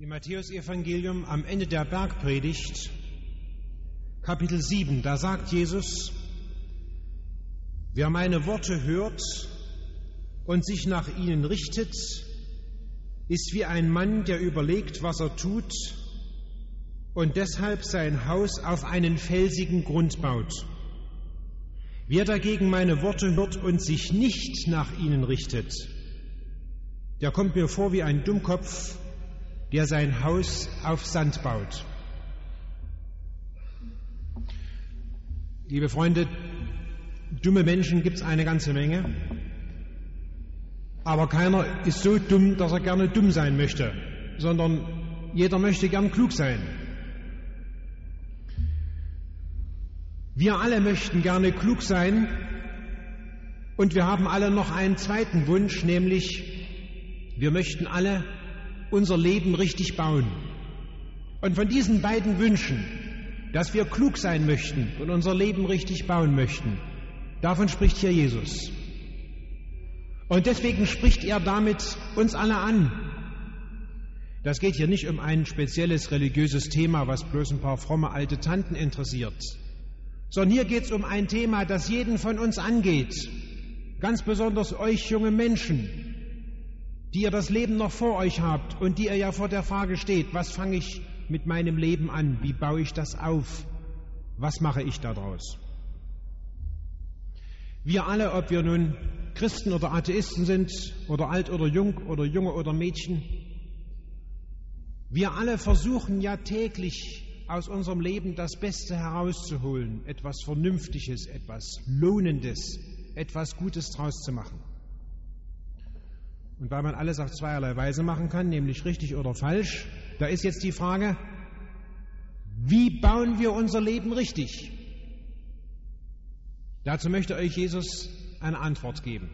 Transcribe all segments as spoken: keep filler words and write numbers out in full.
Im Matthäus-Evangelium am Ende der Bergpredigt, Kapitel sieben, da sagt Jesus: Wer meine Worte hört und sich nach ihnen richtet, ist wie ein Mann, der überlegt, was er tut und deshalb sein Haus auf einen felsigen Grund baut. Wer dagegen meine Worte hört und sich nicht nach ihnen richtet, der kommt mir vor wie ein Dummkopf, der sein Haus auf Sand baut. Liebe Freunde, dumme Menschen gibt es eine ganze Menge, aber keiner ist so dumm, dass er gerne dumm sein möchte, sondern jeder möchte gern klug sein. Wir alle möchten gerne klug sein und wir haben alle noch einen zweiten Wunsch, nämlich wir möchten alle unser Leben richtig bauen. Und von diesen beiden Wünschen, dass wir klug sein möchten und unser Leben richtig bauen möchten, davon spricht hier Jesus. Und deswegen spricht er damit uns alle an. Das geht hier nicht um ein spezielles religiöses Thema, was bloß ein paar fromme alte Tanten interessiert, sondern hier geht es um ein Thema, das jeden von uns angeht, ganz besonders euch junge Menschen, die ihr das Leben noch vor euch habt und die ihr ja vor der Frage steht: Was fange ich mit meinem Leben an? Wie baue ich das auf? Was mache ich daraus? Wir alle, ob wir nun Christen oder Atheisten sind oder alt oder jung oder Junge oder Mädchen, wir alle versuchen ja täglich aus unserem Leben das Beste herauszuholen, etwas Vernünftiges, etwas Lohnendes, etwas Gutes draus zu machen. Und weil man alles auf zweierlei Weise machen kann, nämlich richtig oder falsch, da ist jetzt die Frage: Wie bauen wir unser Leben richtig? Dazu möchte euch Jesus eine Antwort geben.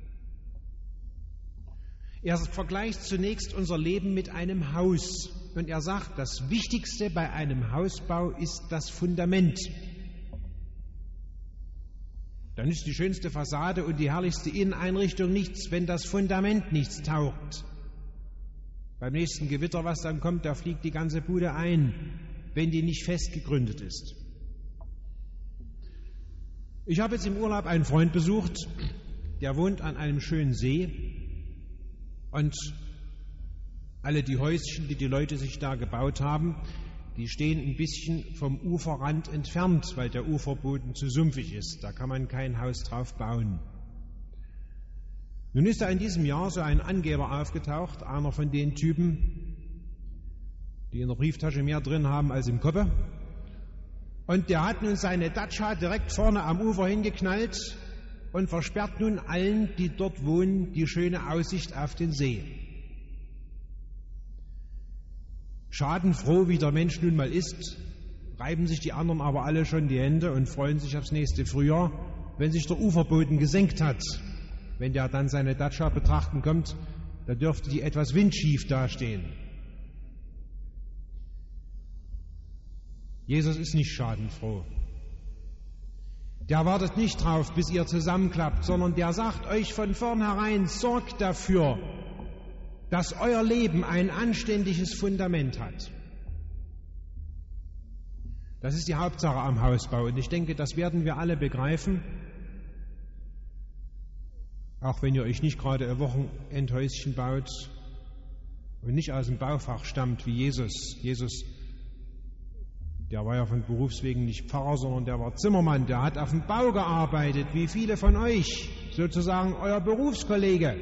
Er vergleicht zunächst unser Leben mit einem Haus und er sagt, das Wichtigste bei einem Hausbau ist das Fundament. Dann ist die schönste Fassade und die herrlichste Inneneinrichtung nichts, wenn das Fundament nichts taugt. Beim nächsten Gewitter, was dann kommt, da fliegt die ganze Bude ein, wenn die nicht fest gegründet ist. Ich habe jetzt im Urlaub einen Freund besucht, der wohnt an einem schönen See und alle die Häuschen, die die Leute sich da gebaut haben, die stehen ein bisschen vom Uferrand entfernt, weil der Uferboden zu sumpfig ist. Da kann man kein Haus drauf bauen. Nun ist da in diesem Jahr so ein Angeber aufgetaucht, einer von den Typen, die in der Brieftasche mehr drin haben als im Koppe. Und der hat nun seine Datscha direkt vorne am Ufer hingeknallt und versperrt nun allen, die dort wohnen, die schöne Aussicht auf den See. Schadenfroh, wie der Mensch nun mal ist, reiben sich die anderen aber alle schon die Hände und freuen sich aufs nächste Frühjahr, wenn sich der Uferboden gesenkt hat. Wenn der dann seine Datscha betrachten kommt, da dürfte die etwas windschief dastehen. Jesus ist nicht schadenfroh. Der wartet nicht drauf, bis ihr zusammenklappt, sondern der sagt euch von vornherein: Sorgt dafür, dass euer Leben ein anständiges Fundament hat. Das ist die Hauptsache am Hausbau und ich denke, das werden wir alle begreifen, auch wenn ihr euch nicht gerade ein Wochenendhäuschen baut und nicht aus dem Baufach stammt wie Jesus. Jesus, der war ja von Berufswegen nicht Pfarrer, sondern der war Zimmermann, der hat auf dem Bau gearbeitet, wie viele von euch, sozusagen euer Berufskollege.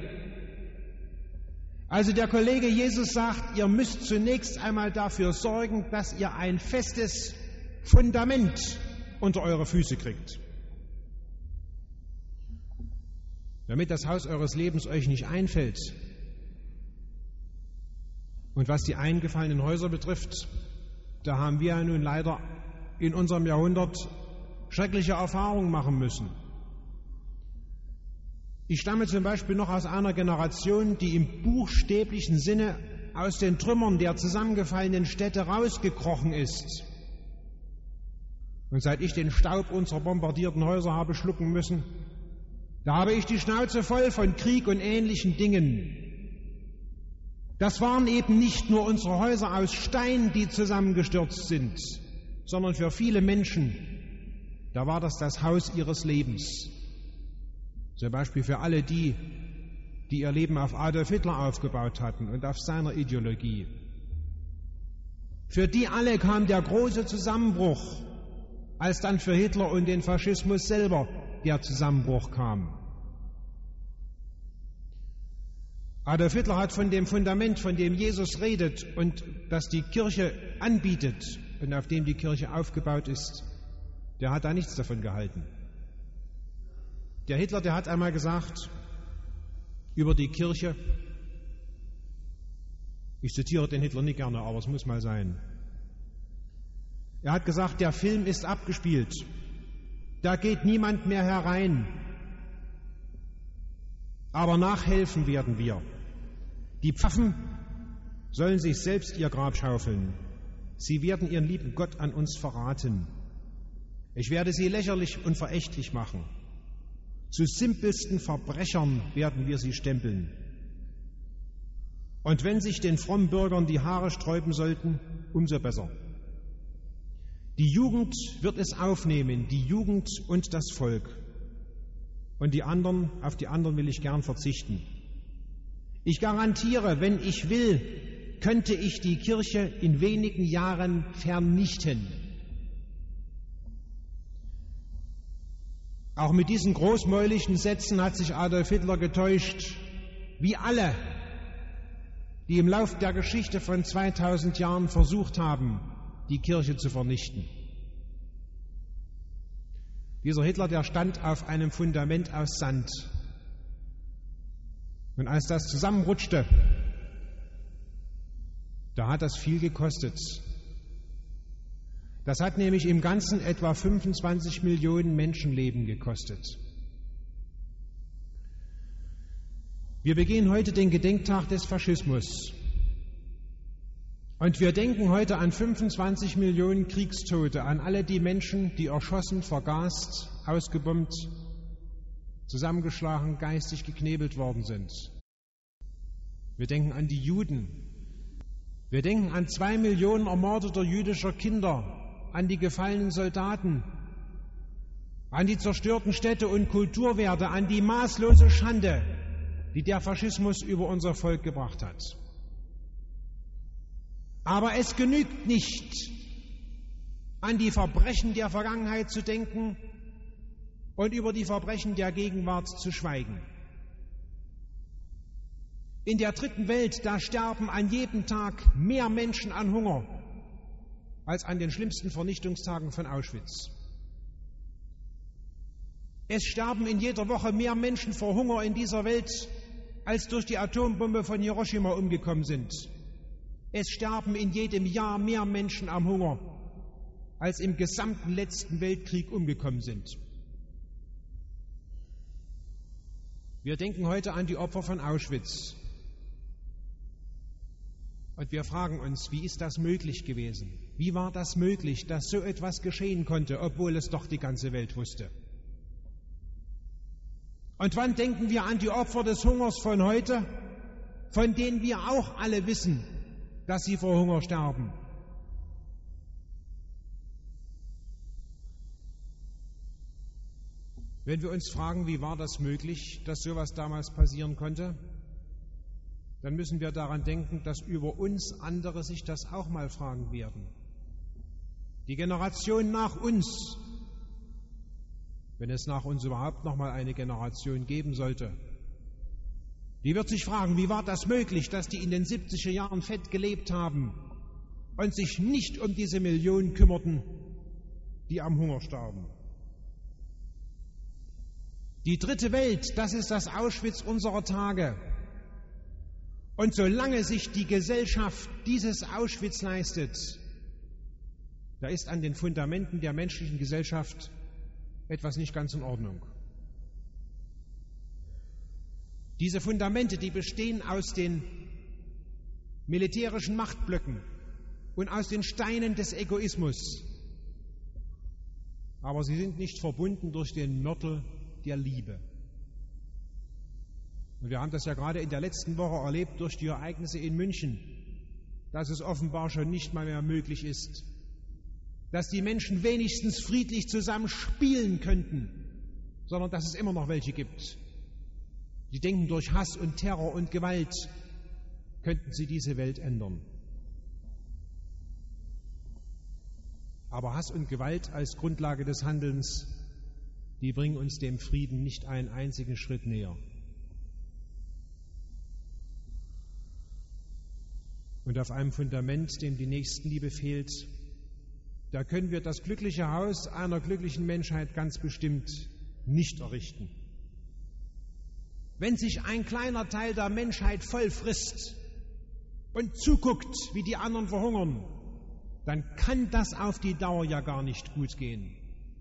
Also der Kollege Jesus sagt, ihr müsst zunächst einmal dafür sorgen, dass ihr ein festes Fundament unter eure Füße kriegt. Damit das Haus eures Lebens euch nicht einfällt. Und was die eingefallenen Häuser betrifft, da haben wir ja nun leider in unserem Jahrhundert schreckliche Erfahrungen machen müssen. Ich stamme zum Beispiel noch aus einer Generation, die im buchstäblichen Sinne aus den Trümmern der zusammengefallenen Städte rausgekrochen ist. Und seit ich den Staub unserer bombardierten Häuser habe schlucken müssen, da habe ich die Schnauze voll von Krieg und ähnlichen Dingen. Das waren eben nicht nur unsere Häuser aus Stein, die zusammengestürzt sind, sondern für viele Menschen, da war das das Haus ihres Lebens. Zum Beispiel für alle die, die ihr Leben auf Adolf Hitler aufgebaut hatten und auf seiner Ideologie. Für die alle kam der große Zusammenbruch, als dann für Hitler und den Faschismus selber der Zusammenbruch kam. Adolf Hitler hat von dem Fundament, von dem Jesus redet und das die Kirche anbietet und auf dem die Kirche aufgebaut ist, der hat da nichts davon gehalten. Der Hitler, der hat einmal gesagt über die Kirche, ich zitiere den Hitler nicht gerne, aber es muss mal sein. Er hat gesagt, der Film ist abgespielt, da geht niemand mehr herein, aber nachhelfen werden wir. Die Pfaffen sollen sich selbst ihr Grab schaufeln. Sie werden ihren lieben Gott an uns verraten. Ich werde sie lächerlich und verächtlich machen. Zu simpelsten Verbrechern werden wir sie stempeln. Und wenn sich den frommen Bürgern die Haare sträuben sollten, umso besser. Die Jugend wird es aufnehmen, die Jugend und das Volk. Und die anderen, auf die anderen will ich gern verzichten. Ich garantiere, wenn ich will, könnte ich die Kirche in wenigen Jahren vernichten. Auch mit diesen großmäuligen Sätzen hat sich Adolf Hitler getäuscht, wie alle, die im Lauf der Geschichte von zweitausend Jahren versucht haben, die Kirche zu vernichten. Dieser Hitler, der stand auf einem Fundament aus Sand. Und als das zusammenrutschte, da hat das viel gekostet. Das hat nämlich im Ganzen etwa fünfundzwanzig Millionen Menschenleben gekostet. Wir begehen heute den Gedenktag des Faschismus. Und wir denken heute an fünfundzwanzig Millionen Kriegstote, an alle die Menschen, die erschossen, vergast, ausgebombt, zusammengeschlagen, geistig geknebelt worden sind. Wir denken an die Juden. Wir denken an zwei Millionen ermordeter jüdischer Kinder, an die gefallenen Soldaten, an die zerstörten Städte und Kulturwerte, an die maßlose Schande, die der Faschismus über unser Volk gebracht hat. Aber es genügt nicht, an die Verbrechen der Vergangenheit zu denken und über die Verbrechen der Gegenwart zu schweigen. In der dritten Welt, da sterben an jedem Tag mehr Menschen an Hunger als an den schlimmsten Vernichtungstagen von Auschwitz. Es sterben in jeder Woche mehr Menschen vor Hunger in dieser Welt, als durch die Atombombe von Hiroshima umgekommen sind. Es sterben in jedem Jahr mehr Menschen am Hunger, als im gesamten letzten Weltkrieg umgekommen sind. Wir denken heute an die Opfer von Auschwitz. Und wir fragen uns, wie ist das möglich gewesen? Wie war das möglich, dass so etwas geschehen konnte, obwohl es doch die ganze Welt wusste? Und wann denken wir an die Opfer des Hungers von heute, von denen wir auch alle wissen, dass sie vor Hunger sterben? Wenn wir uns fragen, wie war das möglich, dass sowas damals passieren konnte, dann müssen wir daran denken, dass über uns andere sich das auch mal fragen werden. Die Generation nach uns, wenn es nach uns überhaupt noch mal eine Generation geben sollte, die wird sich fragen, wie war das möglich, dass die in den siebziger Jahren fett gelebt haben und sich nicht um diese Millionen kümmerten, die am Hunger starben. Die dritte Welt, das ist das Auschwitz unserer Tage. Und solange sich die Gesellschaft dieses Auschwitz leistet, da ist an den Fundamenten der menschlichen Gesellschaft etwas nicht ganz in Ordnung. Diese Fundamente, die bestehen aus den militärischen Machtblöcken und aus den Steinen des Egoismus. Aber sie sind nicht verbunden durch den Mörtel der Liebe. Und wir haben das ja gerade in der letzten Woche erlebt durch die Ereignisse in München, dass es offenbar schon nicht mal mehr möglich ist, dass die Menschen wenigstens friedlich zusammen spielen könnten, sondern dass es immer noch welche gibt, die denken, durch Hass und Terror und Gewalt könnten sie diese Welt ändern. Aber Hass und Gewalt als Grundlage des Handelns, die bringen uns dem Frieden nicht einen einzigen Schritt näher. Und auf einem Fundament, dem die Nächstenliebe fehlt, da können wir das glückliche Haus einer glücklichen Menschheit ganz bestimmt nicht errichten. Wenn sich ein kleiner Teil der Menschheit voll frisst und zuguckt, wie die anderen verhungern, dann kann das auf die Dauer ja gar nicht gut gehen.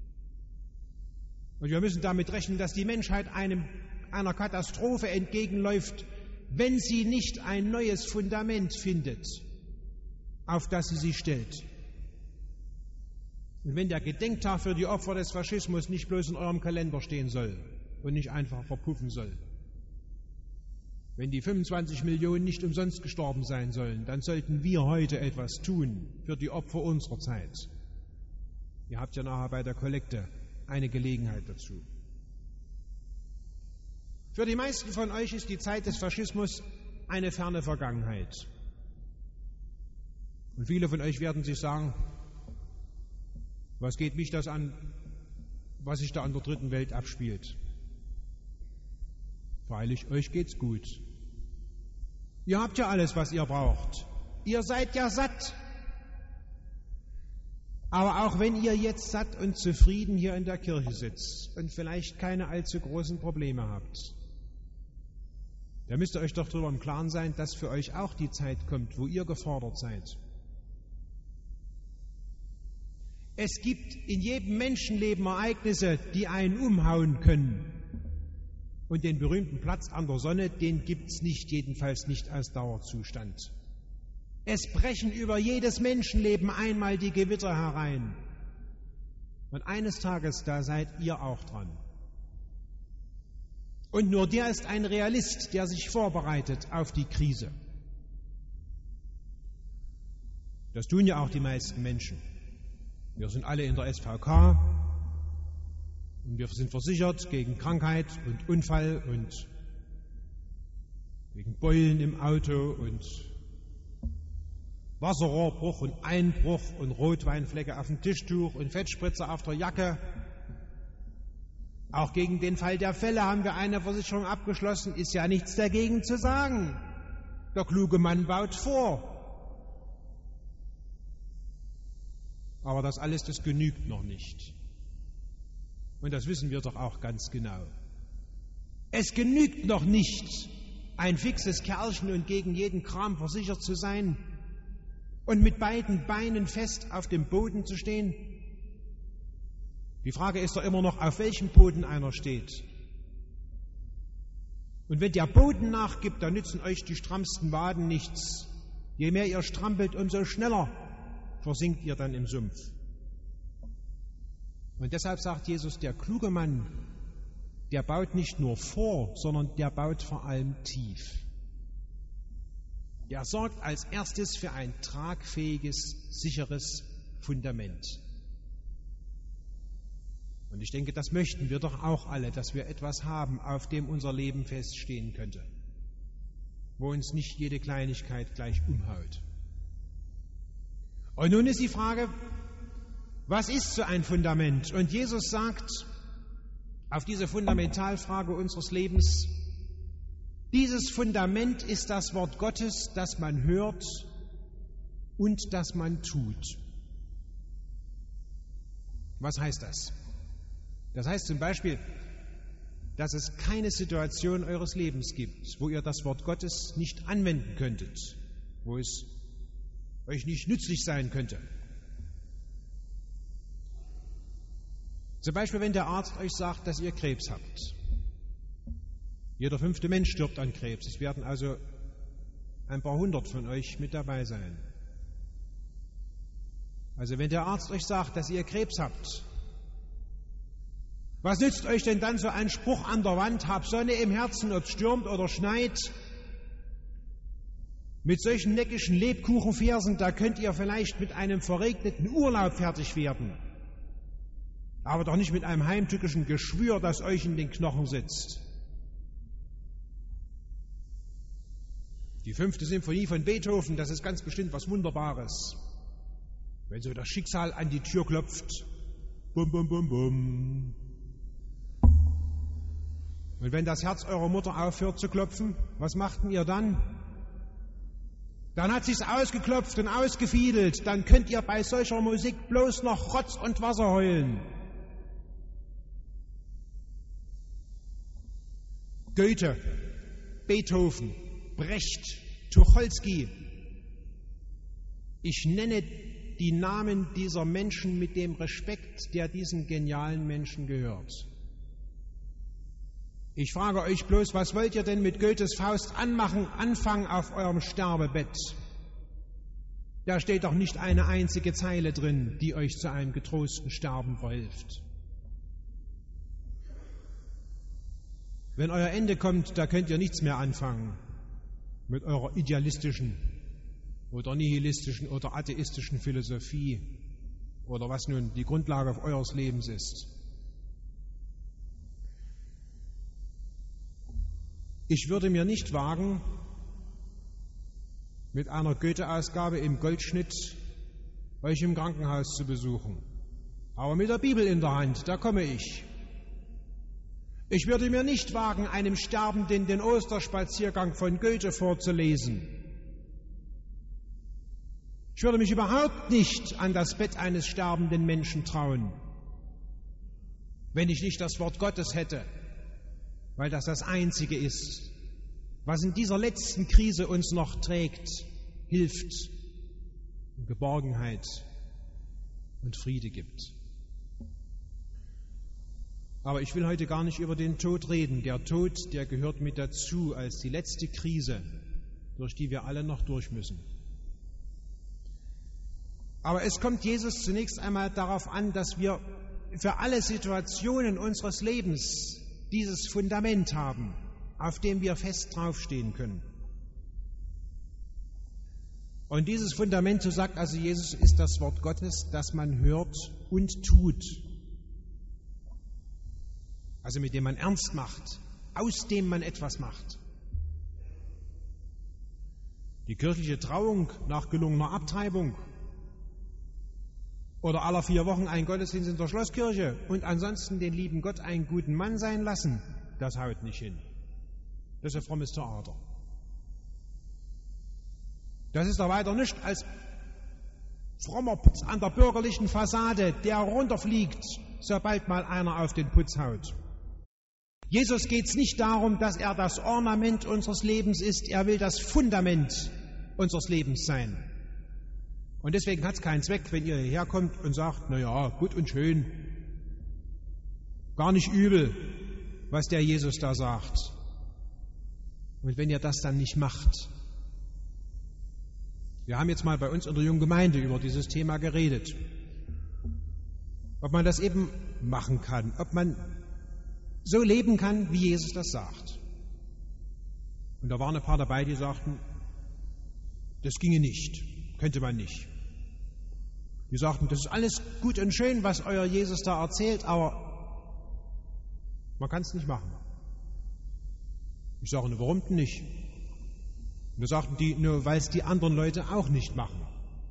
Und wir müssen damit rechnen, dass die Menschheit einem, einer Katastrophe entgegenläuft, wenn sie nicht ein neues Fundament findet, auf das sie sich stellt. Und wenn der Gedenktag für die Opfer des Faschismus nicht bloß in eurem Kalender stehen soll und nicht einfach verpuffen soll, wenn die fünfundzwanzig Millionen nicht umsonst gestorben sein sollen, dann sollten wir heute etwas tun für die Opfer unserer Zeit. Ihr habt ja nachher bei der Kollekte eine Gelegenheit dazu. Für die meisten von euch ist die Zeit des Faschismus eine ferne Vergangenheit. Und viele von euch werden sich sagen, was geht mich das an, was sich da an der dritten Welt abspielt? Freilich, euch geht's gut. Ihr habt ja alles, was ihr braucht. Ihr seid ja satt. Aber auch wenn ihr jetzt satt und zufrieden hier in der Kirche sitzt und vielleicht keine allzu großen Probleme habt, da müsst ihr euch doch darüber im Klaren sein, dass für euch auch die Zeit kommt, wo ihr gefordert seid. Es gibt in jedem Menschenleben Ereignisse, die einen umhauen können. Und den berühmten Platz an der Sonne, den gibt's nicht, jedenfalls nicht als Dauerzustand. Es brechen über jedes Menschenleben einmal die Gewitter herein. Und eines Tages, da seid ihr auch dran. Und nur der ist ein Realist, der sich vorbereitet auf die Krise. Das tun ja auch die meisten Menschen. Wir sind alle in der S V K und wir sind versichert gegen Krankheit und Unfall und gegen Beulen im Auto und Wasserrohrbruch und Einbruch und Rotweinflecke auf dem Tischtuch und Fettspritzer auf der Jacke. Auch gegen den Fall der Fälle haben wir eine Versicherung abgeschlossen, ist ja nichts dagegen zu sagen. Der kluge Mann baut vor. Aber das alles, das genügt noch nicht. Und das wissen wir doch auch ganz genau. Es genügt noch nicht, ein fixes Kerlchen und gegen jeden Kram versichert zu sein und mit beiden Beinen fest auf dem Boden zu stehen. Die Frage ist doch immer noch, auf welchem Boden einer steht. Und wenn der Boden nachgibt, dann nützen euch die strammsten Waden nichts. Je mehr ihr strampelt, umso schneller versinkt ihr dann im Sumpf. Und deshalb sagt Jesus, der kluge Mann, der baut nicht nur vor, sondern der baut vor allem tief. Der sorgt als erstes für ein tragfähiges, sicheres Fundament. Und ich denke, das möchten wir doch auch alle, dass wir etwas haben, auf dem unser Leben feststehen könnte, wo uns nicht jede Kleinigkeit gleich umhaut. Und nun ist die Frage, was ist so ein Fundament? Und Jesus sagt auf diese Fundamentalfrage unseres Lebens, dieses Fundament ist das Wort Gottes, das man hört und das man tut. Was heißt das? Das heißt zum Beispiel, dass es keine Situation eures Lebens gibt, wo ihr das Wort Gottes nicht anwenden könntet, wo es euch nicht nützlich sein könnte. Zum Beispiel, wenn der Arzt euch sagt, dass ihr Krebs habt. Jeder fünfte Mensch stirbt an Krebs. Es werden also ein paar hundert von euch mit dabei sein. Also wenn der Arzt euch sagt, dass ihr Krebs habt, Was nützt euch denn dann so ein Spruch an der Wand, hab Sonne im Herzen, ob es stürmt oder schneit? Mit solchen neckischen Lebkuchenversen, da könnt ihr vielleicht mit einem verregneten Urlaub fertig werden. Aber doch nicht mit einem heimtückischen Geschwür, das euch in den Knochen sitzt. Die fünfte Symphonie von Beethoven, das ist ganz bestimmt was Wunderbares. Wenn so das Schicksal an die Tür klopft, bum, bum, bum, bum. Und wenn das Herz eurer Mutter aufhört zu klopfen, was machten ihr dann? Dann hat sich's ausgeklopft und ausgefiedelt. Dann könnt ihr bei solcher Musik bloß noch Rotz und Wasser heulen. Goethe, Beethoven, Brecht, Tucholsky. Ich nenne die Namen dieser Menschen mit dem Respekt, der diesen genialen Menschen gehört. Ich frage euch bloß, was wollt ihr denn mit Goethes Faust anmachen, anfangen auf eurem Sterbebett? Da steht doch nicht eine einzige Zeile drin, die euch zu einem getrosten Sterben verhilft. Wenn euer Ende kommt, da könnt ihr nichts mehr anfangen mit eurer idealistischen oder nihilistischen oder atheistischen Philosophie oder was nun die Grundlage eures Lebens ist. Ich würde mir nicht wagen, mit einer Goethe-Ausgabe im Goldschnitt euch im Krankenhaus zu besuchen. Aber mit der Bibel in der Hand, da komme ich. Ich würde mir nicht wagen, einem Sterbenden den Osterspaziergang von Goethe vorzulesen. Ich würde mich überhaupt nicht an das Bett eines sterbenden Menschen trauen, wenn ich nicht das Wort Gottes hätte, weil das das Einzige ist, was in dieser letzten Krise uns noch trägt, hilft, Geborgenheit und Friede gibt. Aber ich will heute gar nicht über den Tod reden. Der Tod, der gehört mit dazu als die letzte Krise, durch die wir alle noch durch müssen. Aber es kommt Jesus zunächst einmal darauf an, dass wir für alle Situationen unseres Lebens dieses Fundament haben, auf dem wir fest draufstehen können. Und dieses Fundament, so sagt also Jesus, ist das Wort Gottes, das man hört und tut. Also mit dem man ernst macht, aus dem man etwas macht. Die kirchliche Trauung nach gelungener Abtreibung oder aller vier Wochen ein Gottesdienst in der Schlosskirche und ansonsten den lieben Gott einen guten Mann sein lassen, das haut nicht hin. Das ist ein frommes Theater. Das ist doch weiter nicht als frommer Putz an der bürgerlichen Fassade, der runterfliegt, sobald mal einer auf den Putz haut. Jesus geht es nicht darum, dass er das Ornament unseres Lebens ist, er will das Fundament unseres Lebens sein. Und deswegen hat es keinen Zweck, wenn ihr hierher kommt und sagt, na ja, gut und schön, gar nicht übel, was der Jesus da sagt. Und wenn ihr das dann nicht macht. Wir haben jetzt mal bei uns in der jungen Gemeinde über dieses Thema geredet. Ob man das eben machen kann, ob man so leben kann, wie Jesus das sagt. Und da waren ein paar dabei, die sagten, das ginge nicht, könnte man nicht. Die sagten, das ist alles gut und schön, was euer Jesus da erzählt, aber man kann es nicht machen. Ich sage, warum denn nicht? Und da sagten die, nur weil es die anderen Leute auch nicht machen.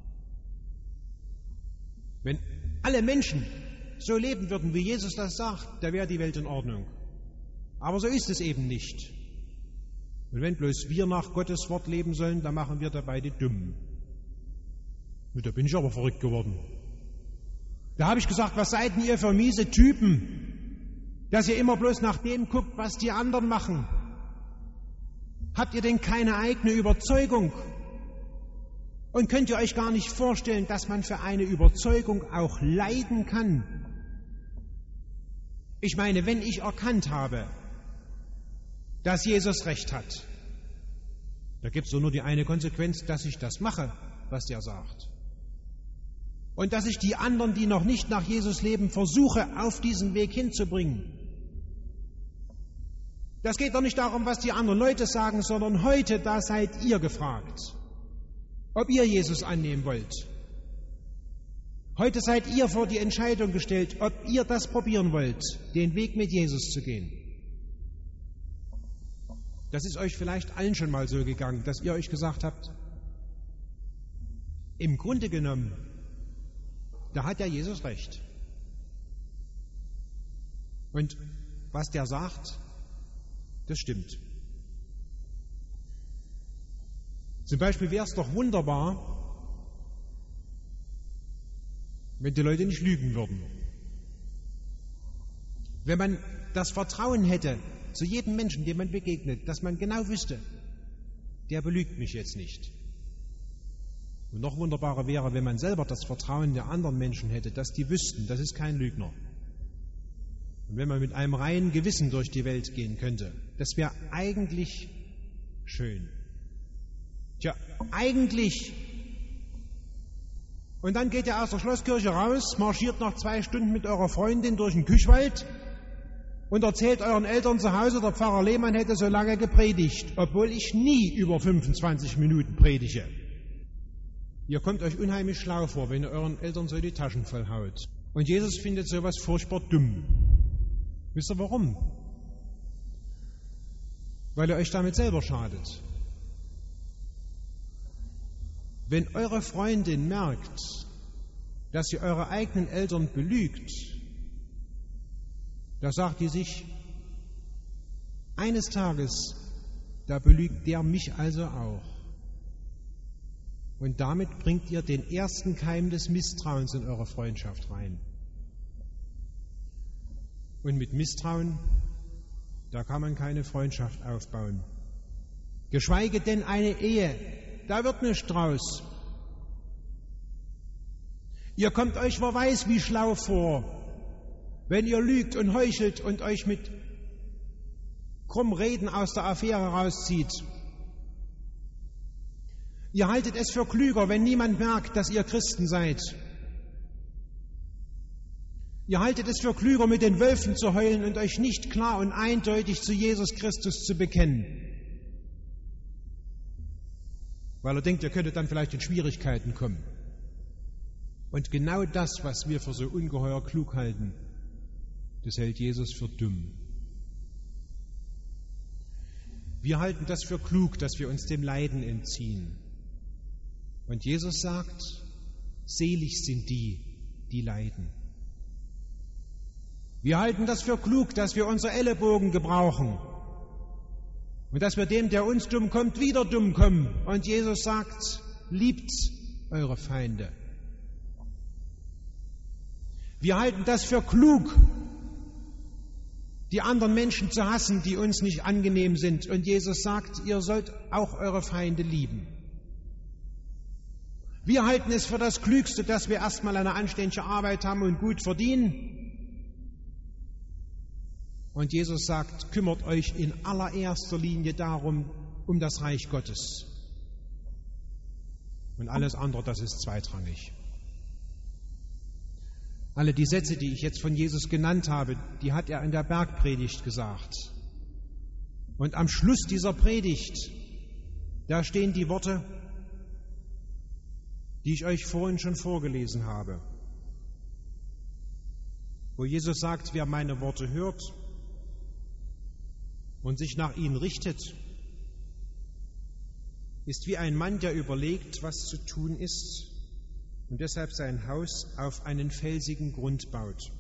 Wenn alle Menschen so leben würden, wie Jesus das sagt, da wäre die Welt in Ordnung. Aber so ist es eben nicht. Und wenn bloß wir nach Gottes Wort leben sollen, dann machen wir dabei die Dummen. Und da bin ich aber verrückt geworden. Da habe ich gesagt, was seid denn ihr für miese Typen, dass ihr immer bloß nach dem guckt, was die anderen machen? Habt ihr denn keine eigene Überzeugung? Und könnt ihr euch gar nicht vorstellen, dass man für eine Überzeugung auch leiden kann? Ich meine, wenn ich erkannt habe, dass Jesus recht hat, da gibt es nur die eine Konsequenz, dass ich das mache, was der sagt. und dass ich die anderen, die noch nicht nach Jesus leben, versuche, auf diesen Weg hinzubringen. Das geht doch nicht darum, was die anderen Leute sagen, sondern heute, da seid ihr gefragt, ob ihr Jesus annehmen wollt. Heute seid ihr vor die Entscheidung gestellt, ob ihr das probieren wollt, den Weg mit Jesus zu gehen. Das ist euch vielleicht allen schon mal so gegangen, dass ihr euch gesagt habt, im Grunde genommen, da hat ja Jesus recht. Und was der sagt, das stimmt. Zum Beispiel wäre es doch wunderbar, wenn die Leute nicht lügen würden. Wenn man das Vertrauen hätte zu jedem Menschen, dem man begegnet, dass man genau wüsste, der belügt mich jetzt nicht. Und noch wunderbarer wäre, wenn man selber das Vertrauen der anderen Menschen hätte, dass die wüssten, das ist kein Lügner. Und wenn man mit einem reinen Gewissen durch die Welt gehen könnte, das wäre eigentlich schön. Tja, eigentlich. Und dann geht ihr aus der Schlosskirche raus, marschiert nach zwei Stunden mit eurer Freundin durch den Küchwald und erzählt euren Eltern zu Hause, der Pfarrer Lehmann hätte so lange gepredigt, obwohl ich nie über fünfundzwanzig Minuten predige. Ihr kommt euch unheimlich schlau vor, wenn ihr euren Eltern so die Taschen voll haut. Und Jesus findet sowas furchtbar dumm. Wisst ihr warum? Weil ihr euch damit selber schadet. Wenn eure Freundin merkt, dass sie eure eigenen Eltern belügt, da sagt die sich, eines Tages, da belügt der mich also auch. Und damit bringt ihr den ersten Keim des Misstrauens in eure Freundschaft rein. Und mit Misstrauen, da kann man keine Freundschaft aufbauen. Geschweige denn eine Ehe. Da wird nichts draus. Ihr kommt euch wer weiß wie schlau vor, wenn ihr lügt und heuchelt und euch mit krumm Reden aus der Affäre rauszieht. Ihr haltet es für klüger, wenn niemand merkt, dass ihr Christen seid. Ihr haltet es für klüger, mit den Wölfen zu heulen und euch nicht klar und eindeutig zu Jesus Christus zu bekennen. Weil er denkt, ihr könntet dann vielleicht in Schwierigkeiten kommen. Und genau das, was wir für so ungeheuer klug halten, das hält Jesus für dumm. Wir halten das für klug, dass wir uns dem Leiden entziehen. Und Jesus sagt, selig sind die, die leiden. Wir halten das für klug, dass wir unsere Ellenbogen gebrauchen. Und dass wir dem, der uns dumm kommt, wieder dumm kommen. Und Jesus sagt, liebt eure Feinde. Wir halten das für klug, die anderen Menschen zu hassen, die uns nicht angenehm sind. Und Jesus sagt, ihr sollt auch eure Feinde lieben. Wir halten es für das Klügste, dass wir erstmal eine anständige Arbeit haben und gut verdienen. Und Jesus sagt, kümmert euch in allererster Linie darum, um das Reich Gottes. Und alles andere, das ist zweitrangig. Alle die Sätze, die ich jetzt von Jesus genannt habe, die hat er in der Bergpredigt gesagt. Und am Schluss dieser Predigt, da stehen die Worte, die ich euch vorhin schon vorgelesen habe, wo Jesus sagt, wer meine Worte hört und sich nach ihnen richtet, ist wie ein Mann, der überlegt, was zu tun ist und deshalb sein Haus auf einen felsigen Grund baut.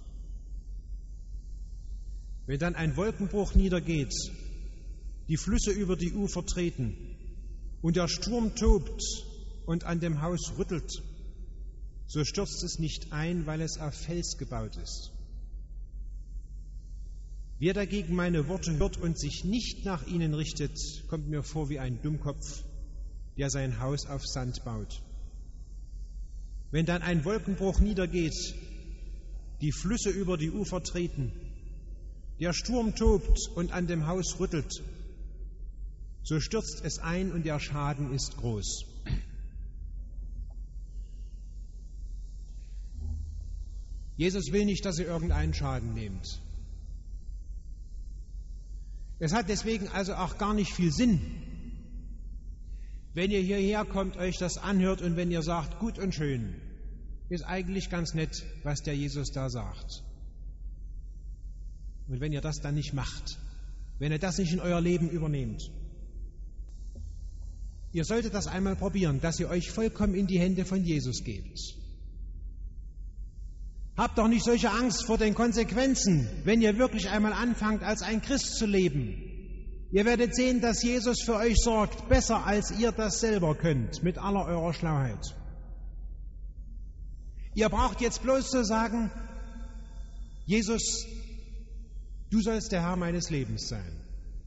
Wenn dann ein Wolkenbruch niedergeht, die Flüsse über die Ufer treten und der Sturm tobt und an dem Haus rüttelt, so stürzt es nicht ein, weil es auf Fels gebaut ist. Wer dagegen meine Worte hört und sich nicht nach ihnen richtet, kommt mir vor wie ein Dummkopf, der sein Haus auf Sand baut. Wenn dann ein Wolkenbruch niedergeht, die Flüsse über die Ufer treten, der Sturm tobt und an dem Haus rüttelt, so stürzt es ein und der Schaden ist groß. Jesus will nicht, dass ihr irgendeinen Schaden nehmt. Es hat deswegen also auch gar nicht viel Sinn, wenn ihr hierher kommt, euch das anhört und wenn ihr sagt, gut und schön, ist eigentlich ganz nett, was der Jesus da sagt. Und wenn ihr das dann nicht macht, wenn ihr das nicht in euer Leben übernehmt, ihr solltet das einmal probieren, dass ihr euch vollkommen in die Hände von Jesus gebt. Habt doch nicht solche Angst vor den Konsequenzen, wenn ihr wirklich einmal anfangt, als ein Christ zu leben. Ihr werdet sehen, dass Jesus für euch sorgt, besser als ihr das selber könnt, mit aller eurer Schlauheit. Ihr braucht jetzt bloß zu sagen, Jesus, du sollst der Herr meines Lebens sein.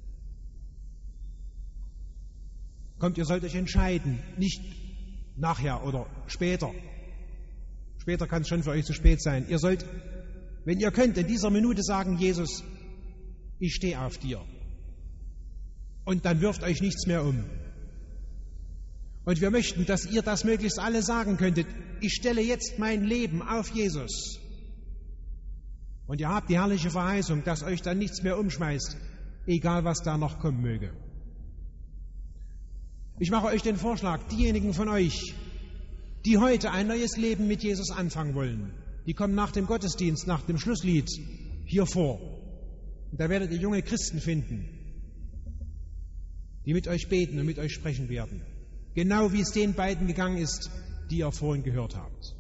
Kommt, ihr sollt euch entscheiden, nicht nachher oder später. Später kann es schon für euch zu spät sein. Ihr sollt, wenn ihr könnt, in dieser Minute sagen, Jesus, ich stehe auf dir. Und dann wirft euch nichts mehr um. Und wir möchten, dass ihr das möglichst alle sagen könntet. Ich stelle jetzt mein Leben auf Jesus. Und ihr habt die herrliche Verheißung, dass euch dann nichts mehr umschmeißt, egal was da noch kommen möge. Ich mache euch den Vorschlag, diejenigen von euch, die heute ein neues Leben mit Jesus anfangen wollen, die kommen nach dem Gottesdienst, nach dem Schlusslied hier vor. Und da werdet ihr junge Christen finden, die mit euch beten und mit euch sprechen werden. Genau wie es den beiden gegangen ist, die ihr vorhin gehört habt.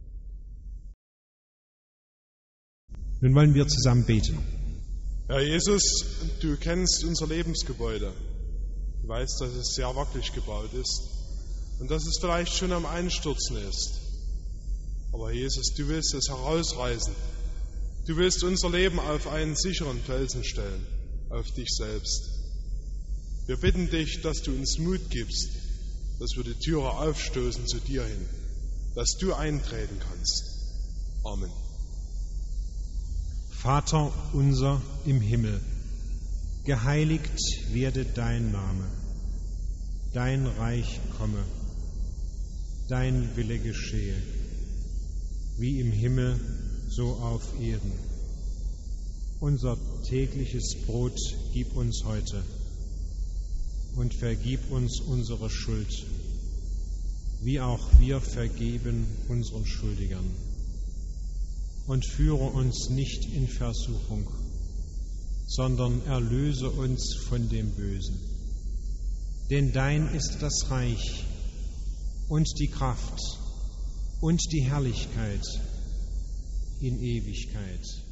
Nun wollen wir zusammen beten. Herr Jesus, du kennst unser Lebensgebäude. Du weißt, dass es sehr wackelig gebaut ist und dass es vielleicht schon am Einstürzen ist. Aber Jesus, du willst es herausreißen. Du willst unser Leben auf einen sicheren Felsen stellen, auf dich selbst. Wir bitten dich, dass du uns Mut gibst, dass wir die Türe aufstoßen zu dir hin, dass du eintreten kannst. Amen. Vater unser im Himmel, geheiligt werde dein Name, dein Reich komme, dein Wille geschehe, wie im Himmel, so auf Erden. Unser tägliches Brot gib uns heute und vergib uns unsere Schuld, wie auch wir vergeben unseren Schuldigern. Und führe uns nicht in Versuchung, sondern erlöse uns von dem Bösen. Denn dein ist das Reich und die Kraft und die Herrlichkeit in Ewigkeit.